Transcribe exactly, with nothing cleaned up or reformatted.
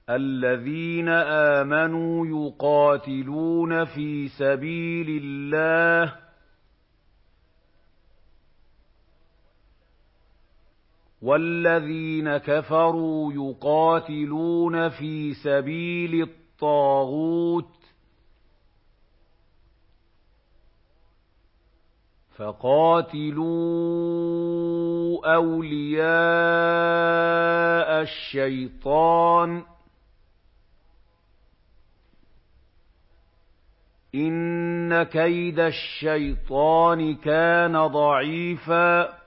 الَّذِينَ آمَنُوا يُقَاتِلُونَ فِي سَبِيلِ اللَّهِ وَالَّذِينَ كَفَرُوا يُقَاتِلُونَ فِي سَبِيلِ الطَّاغُوتِ فَقَاتِلُوا أَوْلِيَاءَ الشَّيْطَانِ ۖ إِنَّ كَيْدَ الشَّيْطَانِ كَانَ ضَعِيفًا